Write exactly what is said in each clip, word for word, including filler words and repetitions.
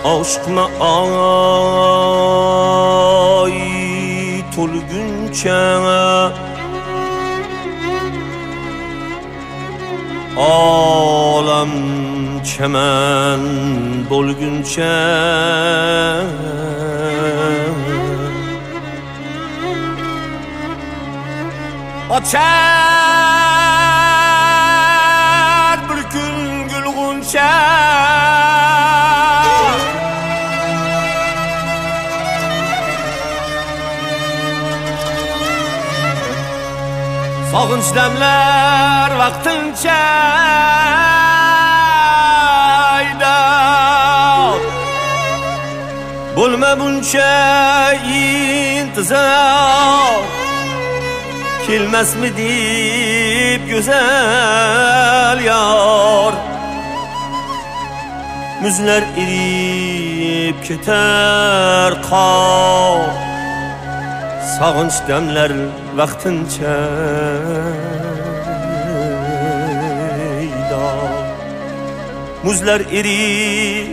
Aşkma ay to'lguncha olam chaman bo'lguncha ochar bir kun gulg'uncha sog'inch damlar vaqtincha aydab bo'lma buncha intizor kelmasmi deb go'zal yor muzlar erib ketar qor sog'inch damlar vaqtincha muzlar erib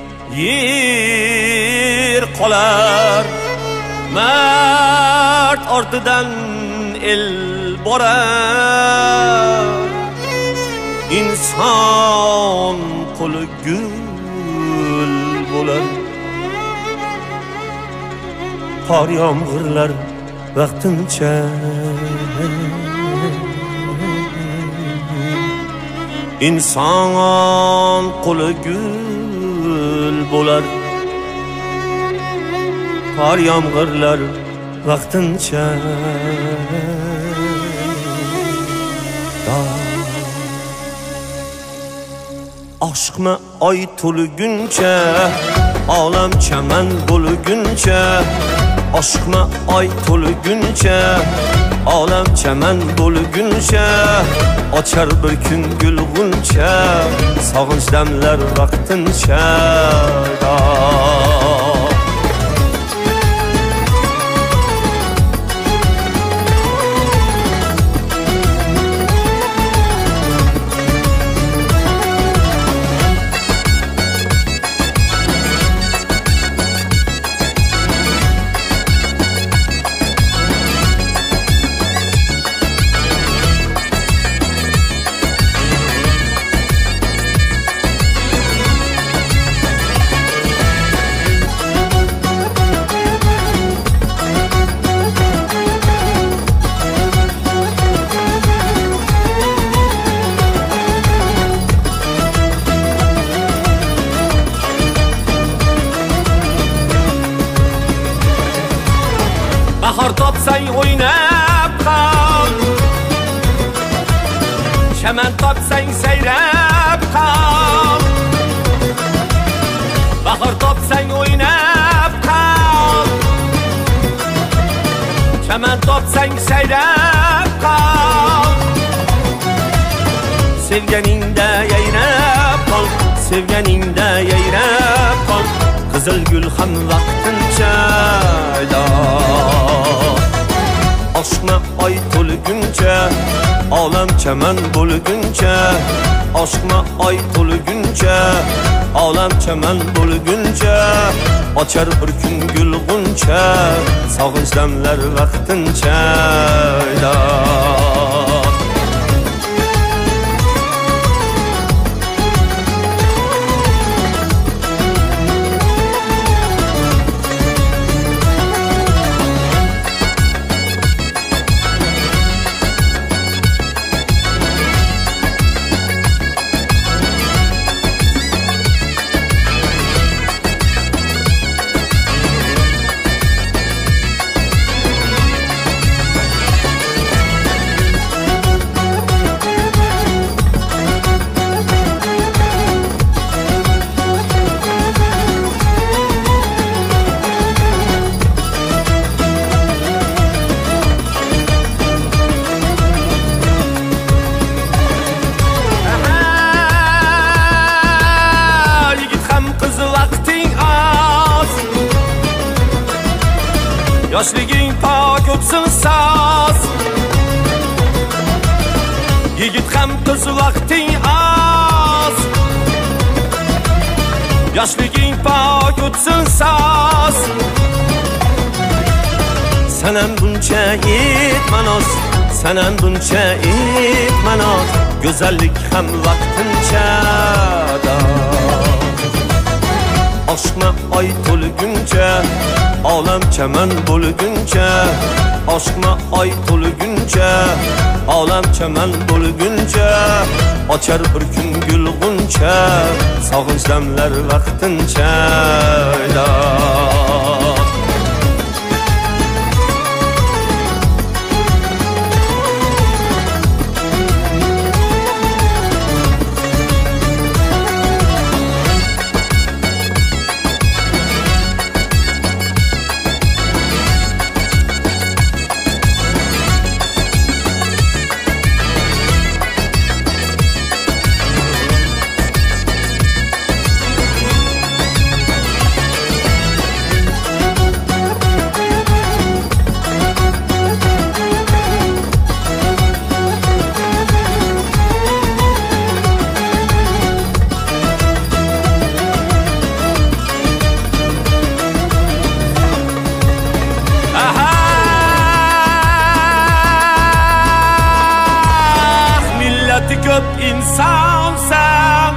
yer qolar mard ortidan el borar inson qo'li gul bo'lar qor yomg'irlar vaqtincha inson qo'li gul bo'lar qor yomg'irlar vaqtincha aşkma oy to'lguncha olam chaman bo'lguncha aşkma oy to'lguncha olam chaman bo'lguncha ochar bir kun gulg'uncha sog'inch damlar vaqtincha bahor topsang o'ynab qol chaman topsang sayrab qol bahor topsang o'ynab qol chaman topsang sayrab qol sevganingda yayrab qol sevganingda yayrab qol qizil gul ham vaqtincha aşkma oy to'lguncha olam chaman bo'lguncha aşkma oy to'lguncha olam chaman bo'lguncha ochar bir kun gulg'uncha sog'inch damlar vaqtincha yoshliging pok o'tsin soz yigit ham qiz vaqting oz yoshliging pok o'tsin soz. Sanan buncha yetmanos, sanan buncha yetmanos, go'zallik ham vaqtincha da. Oshna oy to'lguncha, olam chaman bo'lguncha, oshna oy to'lguncha, olam chaman bo'lguncha, ochar bir kun gulg'uncha, sog'inch damlar vaqtincha da. Ko'p insonsan,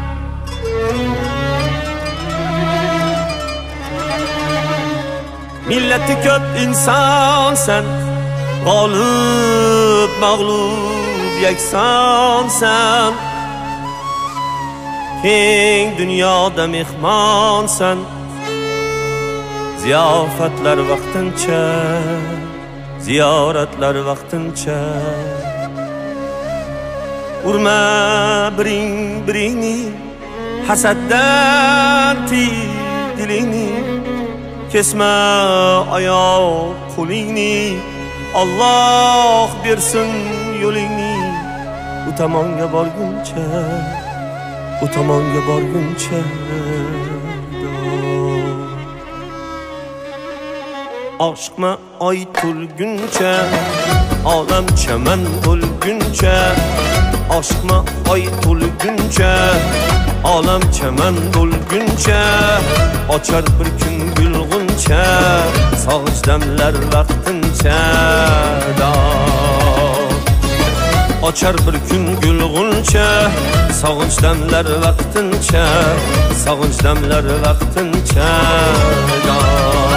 millati ko'p insonsan, g'olib mag'lub yaksonsan, keng dunyoda mehmonsan, ziyofatlar vaqtincha, ziyoratlar vaqtincha. Urma biring biringni, hasaddan tiy dilingni, kesma oyoq qo'lingni, Alloh bersin yo'lingni. U tomonga borguncha, u tomonga borguncha. Oshqma oy to'lguncha, olam chaman bo'lguncha, oshqma oy to'lguncha, olam chaman bo'lguncha, ochar bir kun gulg'uncha, sog'inch damlar vaqtincha da. Ochar bir kun gulg'uncha, sog'inch damlar vaqtincha, sog'inch damlar vaqtincha da.